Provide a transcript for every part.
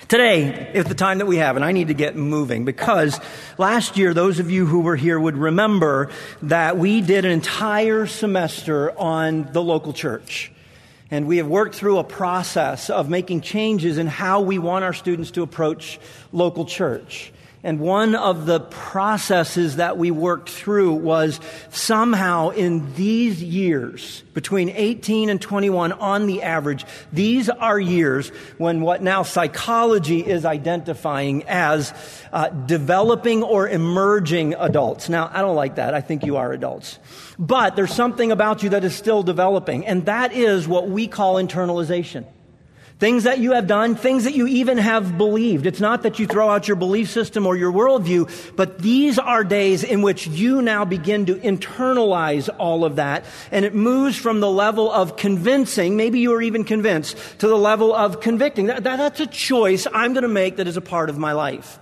Today is the time that we have, and I need to get moving because last year, those of you who were here would remember that we did an entire semester on the local church. And we have worked through a process of making changes in how we want our students to approach local church. And one of the processes that we worked through was somehow in these years, between 18 and 21 on the average, these are years when what now psychology is identifying as developing or emerging adults. Now, I don't like that. I think you are adults. But there's something about you that is still developing, and that is what we call internalization. Things that you have done, things that you even have believed. It's not that you throw out your belief system or your worldview, but these are days in which you now begin to internalize all of that, and it moves from the level of convincing, maybe you are even convinced, to the level of convicting. That's a choice I'm going to make that is a part of my life.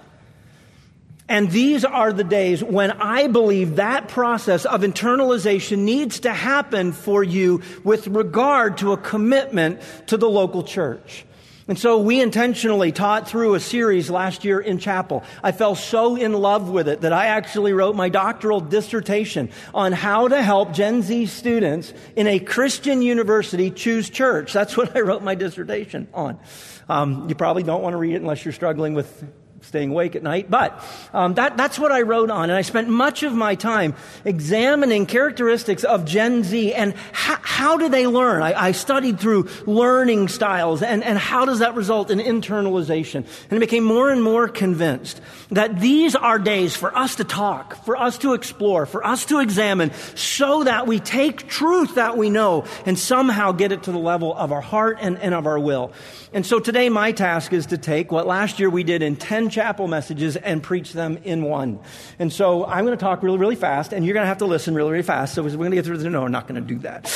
And these are the days when I believe that process of internalization needs to happen for you with regard to a commitment to the local church. And so we intentionally taught through a series last year in chapel. I fell so in love with it that I actually wrote my doctoral dissertation on how to help Gen Z students in a Christian university choose church. That's what I wrote my dissertation on. You probably don't want to read it unless you're struggling with staying awake at night, but that's what I wrote on, and I spent much of my time examining characteristics of Gen Z and how do they learn. I studied through learning styles and how does that result in internalization, and I became more and more convinced that these are days for us to talk, for us to explore, for us to examine, so that we take truth that we know and somehow get it to the level of our heart and of our will. And so today my task is to take what last year we did in 10 chapel messages and preach them in one. And so I'm going to talk really, really fast, and you're going to have to listen really, really fast. So we're going to get through this. No, we're not going to do that.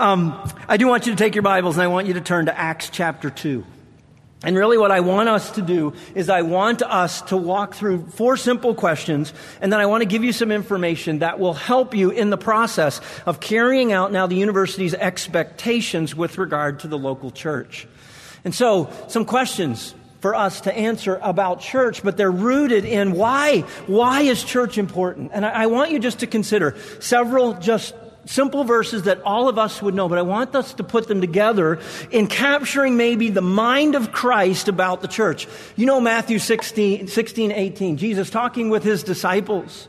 I do want you to take your Bibles, and I want you to turn to Acts chapter 2. And really what I want us to do is I want us to walk through 4 simple questions, and then I want to give you some information that will help you in the process of carrying out now the university's expectations with regard to the local church. And so, some questions for us to answer about church, but they're rooted in why. Why is church important? And I want you just to consider several just simple verses that all of us would know, but I want us to put them together in capturing maybe the mind of Christ about the church. You know Matthew 16:18, Jesus talking with his disciples.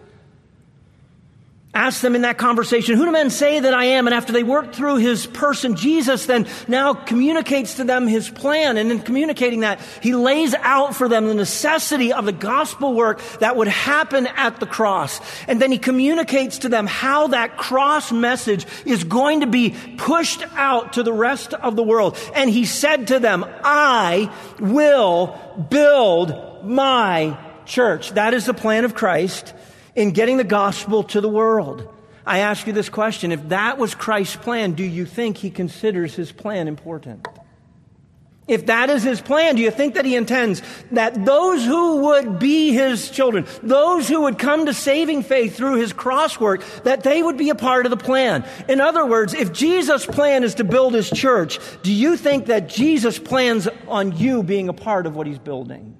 Ask them in that conversation, who do men say that I am? And after they work through his person, Jesus then now communicates to them his plan. And in communicating that, he lays out for them the necessity of the gospel work that would happen at the cross. And then he communicates to them how that cross message is going to be pushed out to the rest of the world. And he said to them, I will build my church. That is the plan of Christ in getting the gospel to the world. I ask you this question. If that was Christ's plan, do you think he considers his plan important? If that is his plan, do you think that he intends that those who would be his children, those who would come to saving faith through his cross work, that they would be a part of the plan? In other words, if Jesus' plan is to build his church, do you think that Jesus plans on you being a part of what he's building?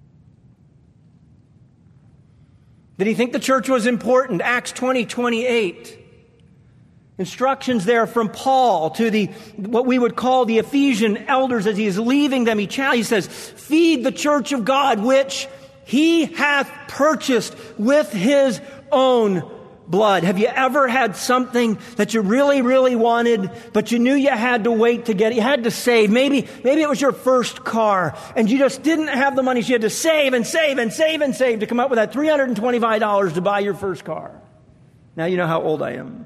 Did he think the church was important? Acts 20:28. Instructions there from Paul to what we would call the Ephesian elders as he is leaving them. He says, feed the church of God, which he hath purchased with his own blood. Have you ever had something that you really, really wanted, but you knew you had to wait to get it? You had to save. Maybe it was your first car, and you just didn't have the money, so you had to save and save and save and save to come up with that $325 to buy your first car. Now you know how old I am.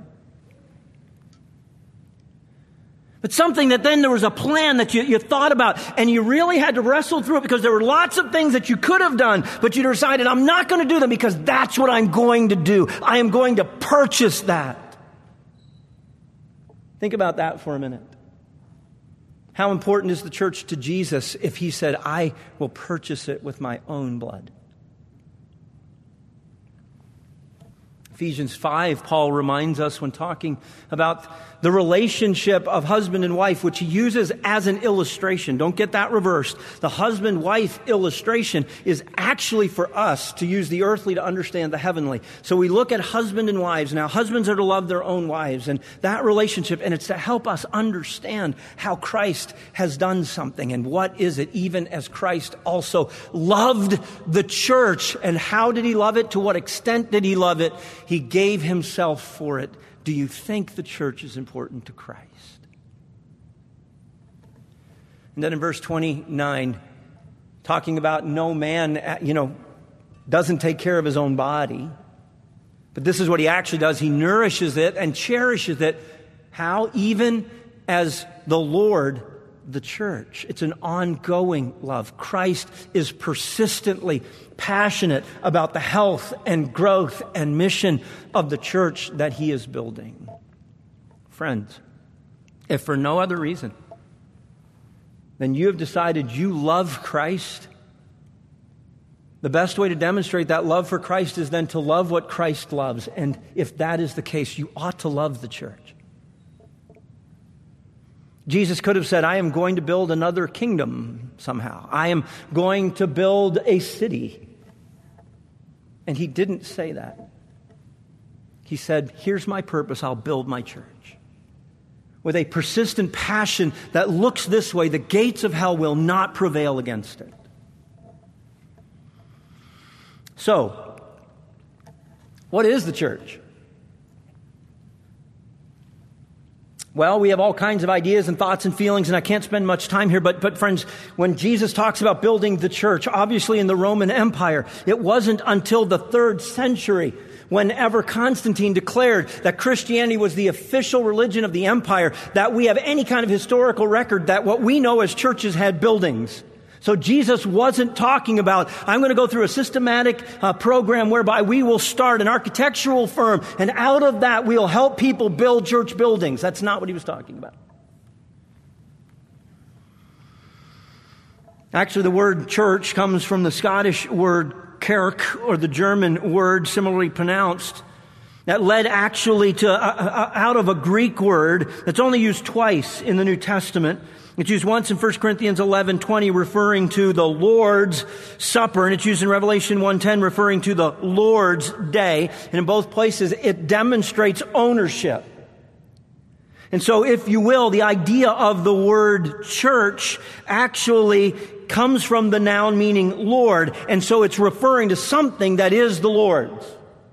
But something that then there was a plan that you thought about, and you really had to wrestle through it because there were lots of things that you could have done, but you decided, I'm not going to do them because that's what I'm going to do. I am going to purchase that. Think about that for a minute. How important is the church to Jesus if he said, I will purchase it with my own blood? Ephesians 5, Paul reminds us when talking about the relationship of husband and wife, which he uses as an illustration. Don't get that reversed. The husband-wife illustration is actually for us to use the earthly to understand the heavenly. So we look at husband and wives. Now, husbands are to love their own wives and that relationship, and it's to help us understand how Christ has done something and what is it, even as Christ also loved the church. And how did he love it? To what extent did he love it? He gave himself for it. Do you think the church is important to Christ? And then in verse 29, talking about no man, doesn't take care of his own body. But this is what he actually does. He nourishes it and cherishes it. How? Even as the Lord, the church. It's an ongoing love. Christ is persistently passionate about the health and growth and mission of the church that he is building. Friends, if for no other reason than you have decided you love Christ, the best way to demonstrate that love for Christ is then to love what Christ loves. And if that is the case, you ought to love the church. Jesus could have said, I am going to build another kingdom somehow. I am going to build a city. And he didn't say that. He said, here's my purpose, I'll build my church. With a persistent passion that looks this way, the gates of hell will not prevail against it. So, what is the church? Well, we have all kinds of ideas and thoughts and feelings, and I can't spend much time here, but friends, when Jesus talks about building the church, obviously in the Roman Empire, it wasn't until the 3rd century, whenever Constantine declared that Christianity was the official religion of the empire, that we have any kind of historical record that what we know as churches had buildings. So Jesus wasn't talking about, I'm going to go through a systematic program whereby we will start an architectural firm, and out of that we'll help people build church buildings. That's not what he was talking about. Actually, the word church comes from the Scottish word kerk, or the German word similarly pronounced, that led actually to out of a Greek word that's only used twice in the New Testament. It's used once in 1 Corinthians 11:20, referring to the Lord's Supper, and it's used in Revelation 1:10, referring to the Lord's Day. And in both places, it demonstrates ownership. And so, if you will, the idea of the word church actually comes from the noun meaning Lord, and so it's referring to something that is the Lord's.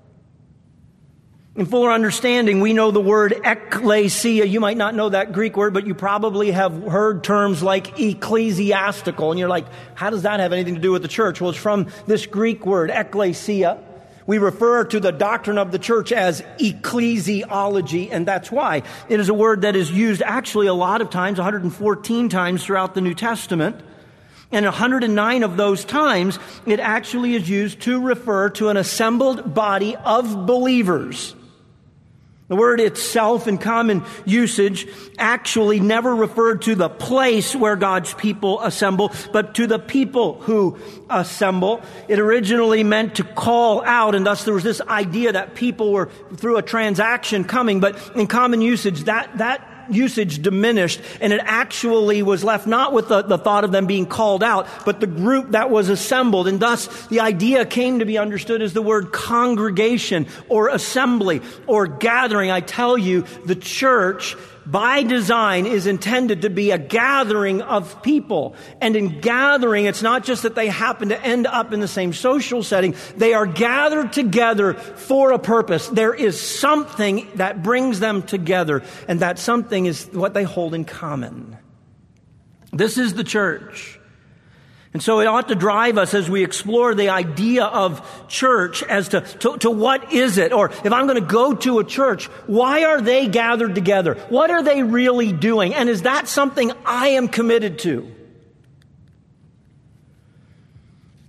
In fuller understanding, we know the word ekklesia. You might not know that Greek word, but you probably have heard terms like ecclesiastical. And you're like, how does that have anything to do with the church? Well, it's from this Greek word, ekklesia. We refer to the doctrine of the church as ecclesiology, and that's why. It is a word that is used actually a lot of times, 114 times throughout the New Testament. And 109 of those times, it actually is used to refer to an assembled body of believers. The word itself in common usage actually never referred to the place where God's people assemble, but to the people who assemble. It originally meant to call out, and thus there was this idea that people were through a transaction coming, but in common usage, that usage diminished, and it actually was left not with the thought of them being called out, but the group that was assembled. And thus the idea came to be understood as the word congregation or assembly or gathering. I tell you, the church by design is intended to be a gathering of people. And in gathering, it's not just that they happen to end up in the same social setting. They are gathered together for a purpose. There is something that brings them together, and that something is what they hold in common. This is the church. And so it ought to drive us as we explore the idea of church as to what is it? Or if I'm going to go to a church, why are they gathered together? What are they really doing? And is that something I am committed to?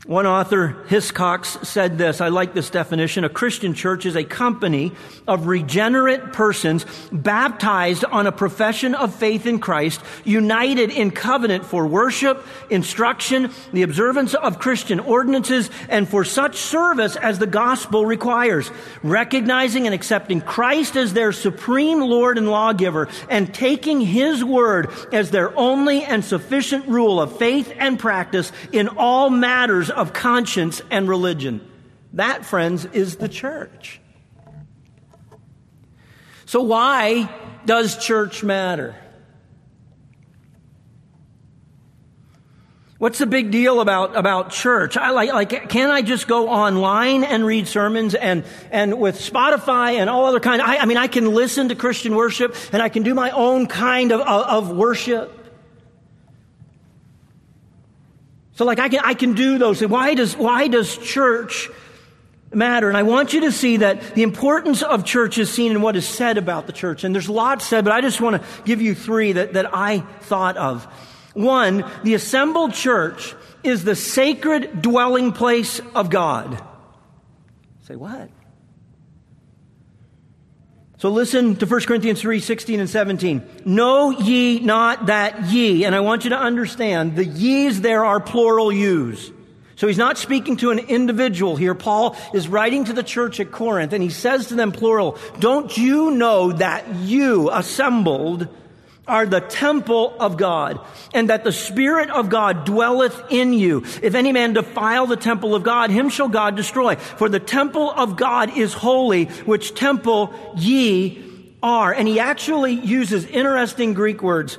One author, Hiscox, said this. I like this definition. A Christian church is a company of regenerate persons baptized on a profession of faith in Christ, united in covenant for worship, instruction, the observance of Christian ordinances, and for such service as the gospel requires, recognizing and accepting Christ as their supreme Lord and lawgiver, and taking His word as their only and sufficient rule of faith and practice in all matters of conscience and religion. That, friends, is the church. So why does church matter? What's the big deal about church? Can I just go online and read sermons and with Spotify and all other kind? I can listen to Christian worship and I can do my own kind of worship. So I can do those things. Why does church matter? And I want you to see that the importance of church is seen in what is said about the church. And there's lots said, but I just want to give you three that I thought of. One, the assembled church is the sacred dwelling place of God. Say what? So listen to 1 Corinthians 3:16 and 17. Know ye not that ye, and I want you to understand, the ye's there are plural yous. So he's not speaking to an individual here. Paul is writing to the church at Corinth, and he says to them plural, don't you know that you assembled are the temple of God, and that the Spirit of God dwelleth in you? If any man defile the temple of God, him shall God destroy. For the temple of God is holy, which temple ye are. And he actually uses interesting Greek words.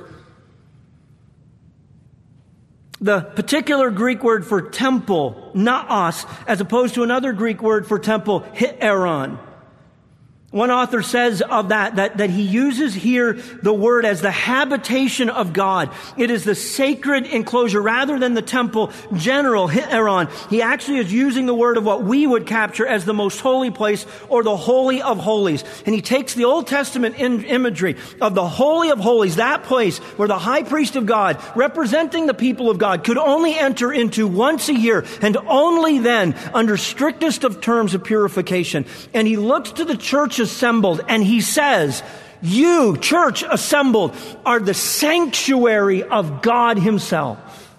The particular Greek word for temple, naos, as opposed to another Greek word for temple, hieron. One author says of that he uses here the word as the habitation of God. It is the sacred enclosure rather than the temple general, hieron. He actually is using the word of what we would capture as the most holy place or the holy of holies. And he takes the Old Testament imagery of the holy of holies, that place where the high priest of God, representing the people of God, could only enter into once a year and only then under strictest of terms of purification. And he looks to the church assembled, and he says, you, church assembled, are the sanctuary of God Himself.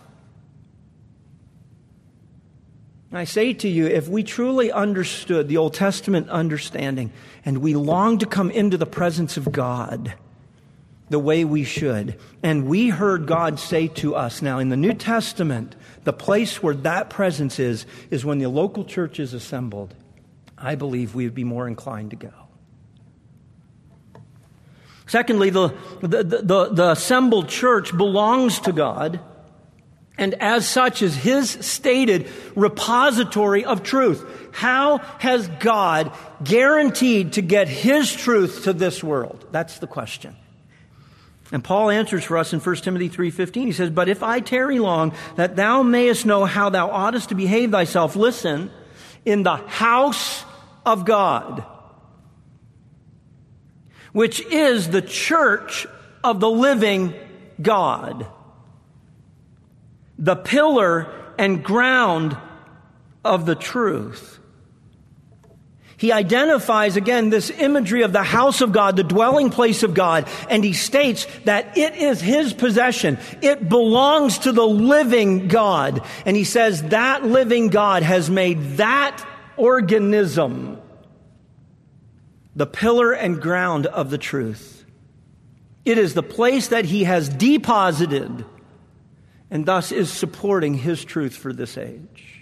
And I say to you, if we truly understood the Old Testament understanding, and we long to come into the presence of God the way we should, and we heard God say to us now in the New Testament, the place where that presence is when the local church is assembled, I believe we would be more inclined to go. Secondly, the assembled church belongs to God, and as such is His stated repository of truth. How has God guaranteed to get His truth to this world? That's the question. And Paul answers for us in 1 Timothy 3:15. He says, but if I tarry long, that thou mayest know how thou oughtest to behave thyself, listen, in the house of God, which is the church of the living God, the pillar and ground of the truth. He identifies again this imagery of the house of God, the dwelling place of God, and he states that it is His possession. It belongs to the living God. And he says that living God has made that organism the pillar and ground of the truth. It is the place that He has deposited and thus is supporting His truth for this age.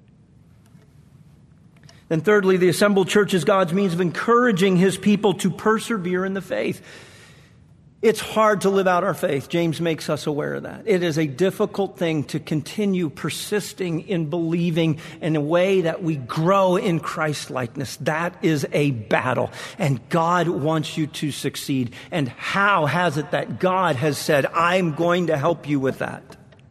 Then thirdly, the assembled church is God's means of encouraging His people to persevere in the faith. It's hard to live out our faith. James makes us aware of that. It is a difficult thing to continue persisting in believing in a way that we grow in Christ-likeness. That is a battle, and God wants you to succeed. And how has it that God has said, I'm going to help you with that?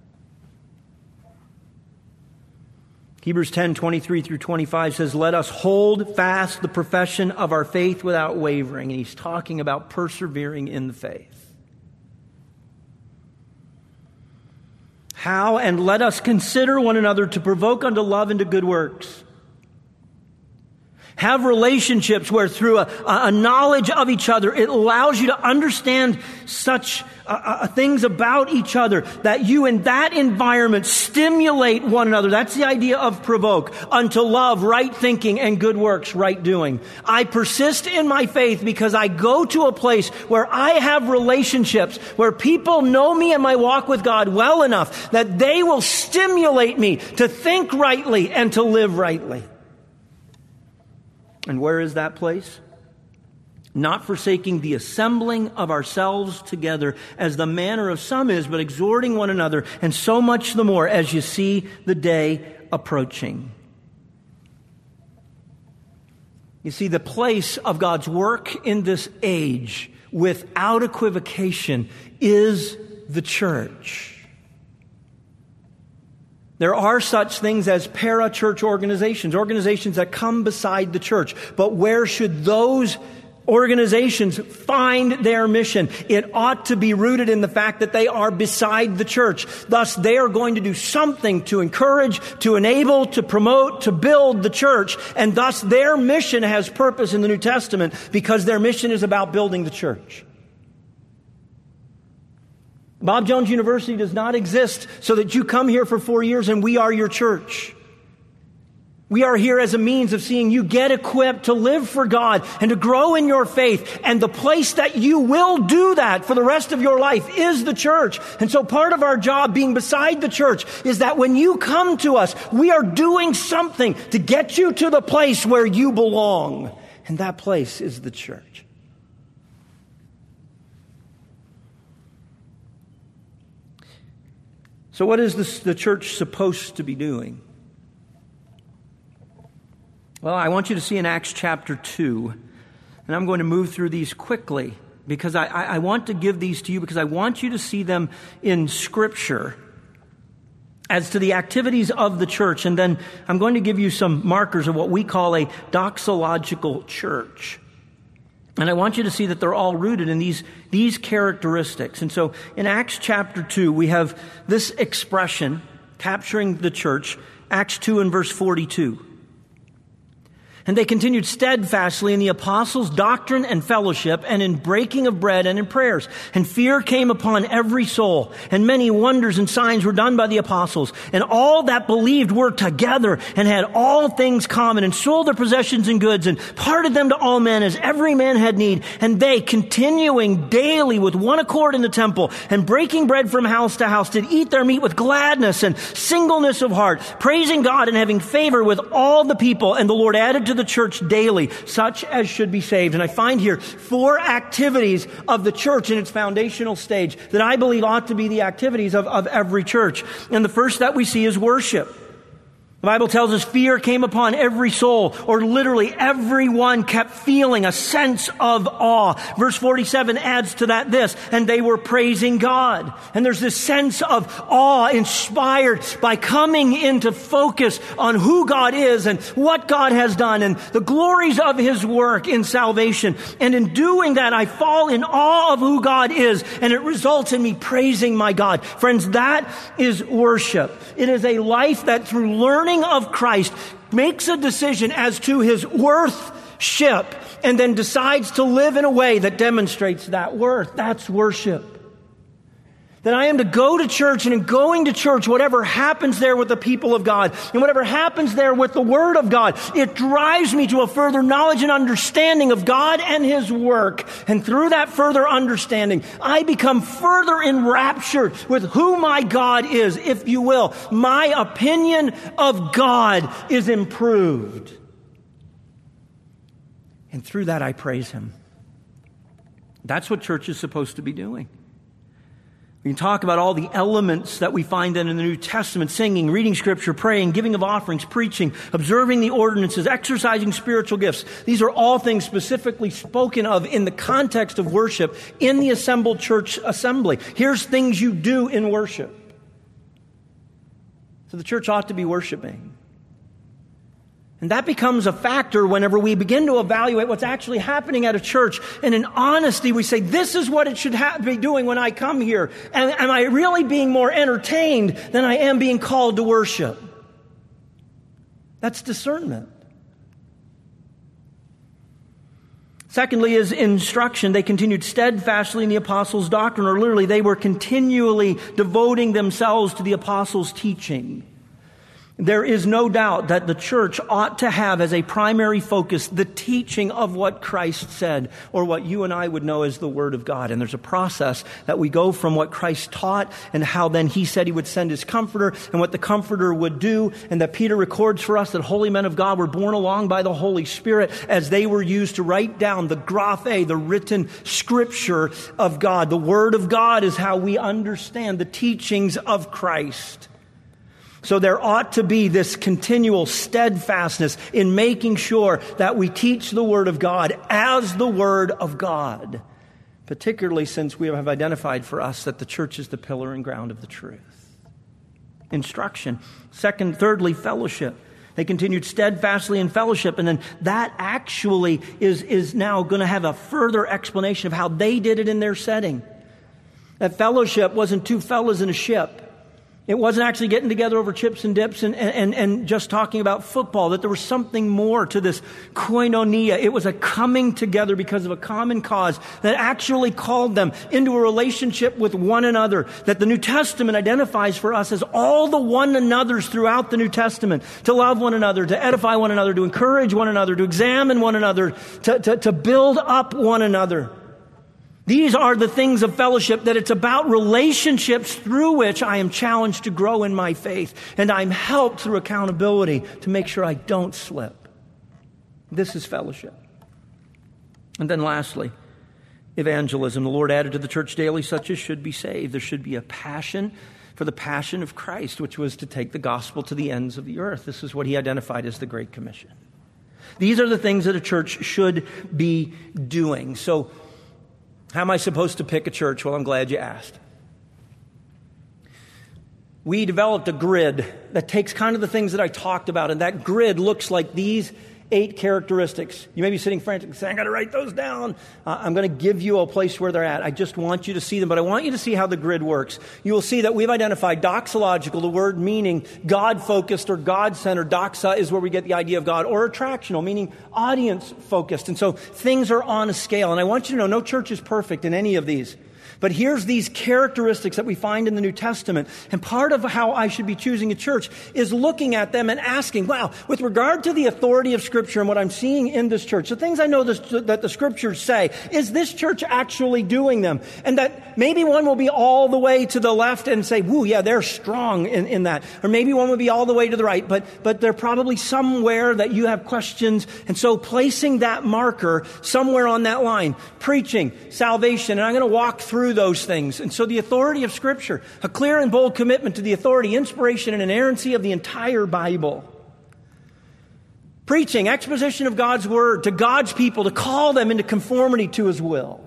Hebrews 10:23-25 says, let us hold fast the profession of our faith without wavering. And he's talking about persevering in the faith. How? And let us consider one another to provoke unto love and to good works. Have relationships where through a knowledge of each other, it allows you to understand such things about each other that you in that environment stimulate one another. That's the idea of provoke. Unto love, right thinking, and good works, right doing. I persist in my faith because I go to a place where I have relationships, where people know me and my walk with God well enough that they will stimulate me to think rightly and to live rightly. And where is that place? Not forsaking the assembling of ourselves together as the manner of some is, but exhorting one another, and so much the more as you see the day approaching. You see, the place of God's work in this age, without equivocation, is the church. There are such things as para-church organizations that come beside the church. But where should those organizations find their mission? It ought to be rooted in the fact that they are beside the church. Thus, they are going to do something to encourage, to enable, to promote, to build the church. And thus, their mission has purpose in the New Testament because their mission is about building the church. Bob Jones University does not exist so that you come here for 4 years and we are your church. We are here as a means of seeing you get equipped to live for God and to grow in your faith. And the place that you will do that for the rest of your life is the church. And so part of our job being beside the church is that when you come to us, we are doing something to get you to the place where you belong. And that place is the church. So what is the church supposed to be doing? Well, I want you to see in Acts chapter 2, and I'm going to move through these quickly because I want to give these to you because I want you to see them in Scripture as to the activities of the church. And then I'm going to give you some markers of what we call a doxological church. And I want you to see that they're all rooted in these characteristics. And so in Acts chapter 2, we have this expression capturing the church, Acts 2 and verse 42. And they continued steadfastly in the apostles' doctrine and fellowship, and in breaking of bread and in prayers. And fear came upon every soul, and many wonders and signs were done by the apostles. And all that believed were together, and had all things common, and sold their possessions and goods, and parted them to all men as every man had need. And they, continuing daily with one accord in the temple, and breaking bread from house to house, did eat their meat with gladness and singleness of heart, praising God and having favor with all the people. And the Lord added to the church daily such as should be saved. And I find here 4 activities of the church in its foundational stage that I believe ought to be the activities of every church. And the first that we see is worship. The Bible tells us fear came upon every soul, or literally everyone kept feeling a sense of awe. Verse 47 adds to that this, and they were praising God. And there's this sense of awe inspired by coming into focus on who God is and what God has done and the glories of His work in salvation. And in doing that, I fall in awe of who God is, and it results in me praising my God. Friends, that is worship. It is a life that through learning of Christ makes a decision as to His worthship and then decides to live in a way that demonstrates that worth. That's worship. That I am to go to church, and in going to church, whatever happens there with the people of God and whatever happens there with the Word of God, it drives me to a further knowledge and understanding of God and His work. And through that further understanding, I become further enraptured with who my God is, if you will. My opinion of God is improved. And through that, I praise Him. That's what church is supposed to be doing. We can talk about all the elements that we find in the New Testament: singing, reading Scripture, praying, giving of offerings, preaching, observing the ordinances, exercising spiritual gifts. These are all things specifically spoken of in the context of worship in the assembled church assembly. Here's things you do in worship. So the church ought to be worshiping. And that becomes a factor whenever we begin to evaluate what's actually happening at a church. And in honesty, we say, this is what it should be doing when I come here. And am I really being more entertained than I am being called to worship? That's discernment. Secondly is instruction. They continued steadfastly in the apostles' doctrine, or literally they were continually devoting themselves to the apostles' teaching. There is no doubt that the church ought to have as a primary focus the teaching of what Christ said, or what you and I would know as the Word of God. And there's a process that we go from what Christ taught and how then He said He would send His Comforter and what the Comforter would do, and that Peter records for us that holy men of God were borne along by the Holy Spirit as they were used to write down the graphe, the written Scripture of God. The Word of God is how we understand the teachings of Christ. So there ought to be this continual steadfastness in making sure that we teach the Word of God as the Word of God, particularly since we have identified for us that the church is the pillar and ground of the truth. Instruction. Thirdly, fellowship. They continued steadfastly in fellowship, and then that actually is now going to have a further explanation of how they did it in their setting. That fellowship wasn't two fellas in a ship. It wasn't actually getting together over chips and dips and just talking about football, that there was something more to this koinonia. It was a coming together because of a common cause that actually called them into a relationship with one another, that the New Testament identifies for us as all the one another's throughout the New Testament, to love one another, to edify one another, to encourage one another, to examine one another, to build up one another. These are the things of fellowship, that it's about relationships through which I am challenged to grow in my faith, and I'm helped through accountability to make sure I don't slip. This is fellowship. And then lastly, evangelism. The Lord added to the church daily such as should be saved. There should be a passion for the passion of Christ, which was to take the gospel to the ends of the earth. This is what He identified as the Great Commission. These are the things that a church should be doing. So, how am I supposed to pick a church? Well, I'm glad you asked. We developed a grid that takes kind of the things that I talked about, and that grid looks like these 8 characteristics. You may be sitting frantically saying, I got to write those down. I'm going to give you a place where they're at. I just want you to see them, but I want you to see how the grid works. You will see that we've identified doxological, the word meaning God-focused or God-centered. Doxa is where we get the idea of God, or attractional, meaning audience-focused. And so things are on a scale. And I want you to know no church is perfect in any of these. But here's these characteristics that we find in the New Testament. And part of how I should be choosing a church is looking at them and asking, wow, with regard to the authority of Scripture and what I'm seeing in this church, the things I know that the Scriptures say, is this church actually doing them? And that maybe one will be all the way to the left and say, woo, yeah, they're strong in that. Or maybe one will be all the way to the right, but they're probably somewhere that you have questions. And so placing that marker somewhere on that line, preaching, salvation, and I'm going to walk through those things. And so the authority of Scripture, a clear and bold commitment to the authority, inspiration, and inerrancy of the entire Bible. Preaching, exposition of God's Word to God's people, to call them into conformity to His will.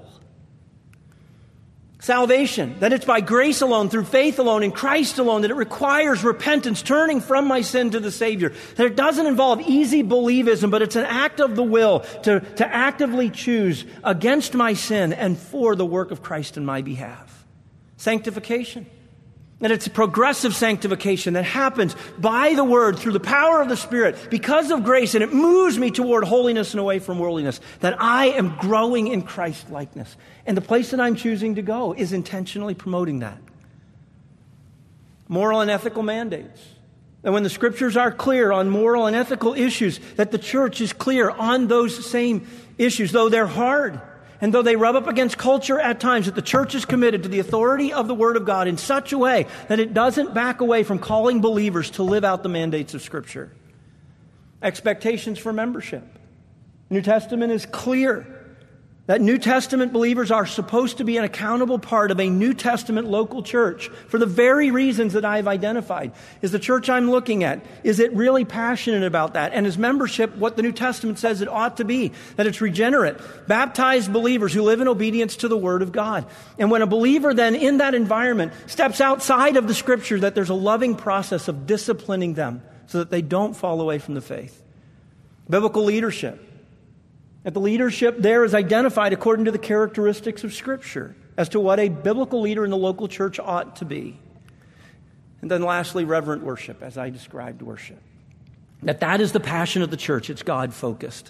Salvation, that it's by grace alone, through faith alone, in Christ alone, that it requires repentance, turning from my sin to the Savior. That it doesn't involve easy believism, but it's an act of the will to actively choose against my sin and for the work of Christ in my behalf. Sanctification, that it's a progressive sanctification that happens by the Word, through the power of the Spirit, because of grace, and it moves me toward holiness and away from worldliness, that I am growing in Christ-likeness. And the place that I'm choosing to go is intentionally promoting that. Moral and ethical mandates. And when the Scriptures are clear on moral and ethical issues, that the church is clear on those same issues, though they're hard. And though they rub up against culture at times, that the church is committed to the authority of the Word of God in such a way that it doesn't back away from calling believers to live out the mandates of Scripture. Expectations for membership. The New Testament is clear that New Testament believers are supposed to be an accountable part of a New Testament local church for the very reasons that I've identified. Is the church I'm looking at, is it really passionate about that? And is membership what the New Testament says it ought to be? That it's regenerate, baptized believers who live in obedience to the Word of God. And when a believer then in that environment steps outside of the Scripture, that there's a loving process of disciplining them so that they don't fall away from the faith. Biblical leadership. That the leadership there is identified according to the characteristics of Scripture as to what a biblical leader in the local church ought to be. And then lastly, reverent worship, as I described worship. That is the passion of the church. It's God-focused.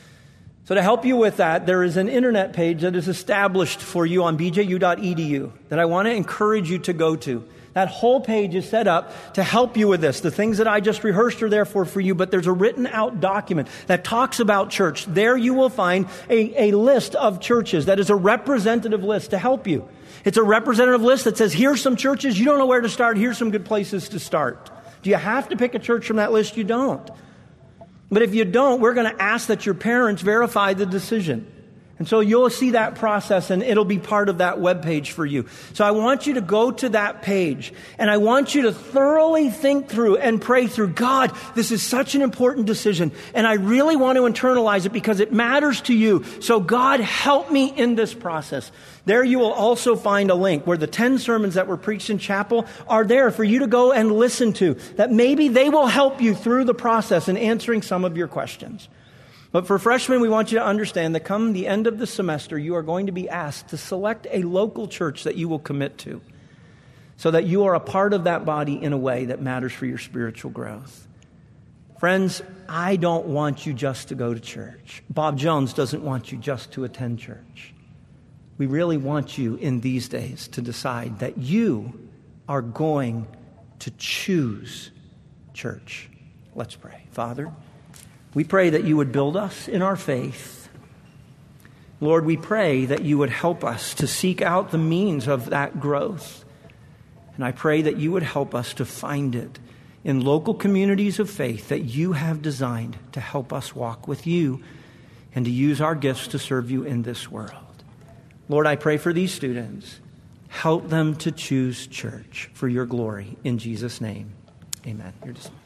So to help you with that, there is an internet page that is established for you on bju.edu that I want to encourage you to go to. That whole page is set up to help you with this. The things that I just rehearsed are there for you, but there's a written out document that talks about church. There you will find a list of churches that is a representative list to help you. It's a representative list that says, here's some churches. You don't know where to start. Here's some good places to start. Do you have to pick a church from that list? You don't. But if you don't, we're going to ask that your parents verify the decision. And so you'll see that process, and it'll be part of that webpage for you. So I want you to go to that page, and I want you to thoroughly think through and pray through, God, this is such an important decision, and I really want to internalize it because it matters to you. So God, help me in this process. There you will also find a link where the 10 sermons that were preached in chapel are there for you to go and listen to, that maybe they will help you through the process in answering some of your questions. But for freshmen, we want you to understand that come the end of the semester, you are going to be asked to select a local church that you will commit to so that you are a part of that body in a way that matters for your spiritual growth. Friends, I don't want you just to go to church. Bob Jones doesn't want you just to attend church. We really want you in these days to decide that you are going to choose church. Let's pray. Father, we pray that you would build us in our faith. Lord, we pray that you would help us to seek out the means of that growth. And I pray that you would help us to find it in local communities of faith that you have designed to help us walk with you and to use our gifts to serve you in this world. Lord, I pray for these students. Help them to choose church for your glory. In Jesus' name, amen. You're dismissed.